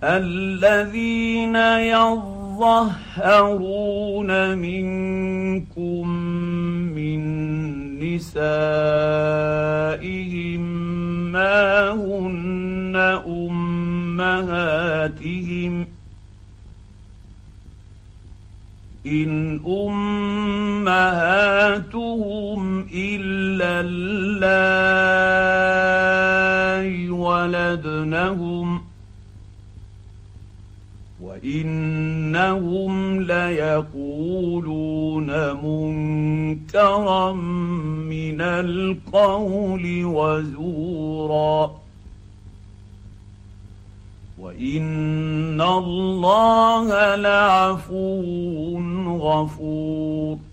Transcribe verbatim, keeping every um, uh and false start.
الذين يظهرون منكم من نسائهم ما هن أمهاتهم إن أمهاتهم إلا اللائي ولدنهم وإنهم ليقولون منكرا من القول وزورا وإن الله لعفو غفور.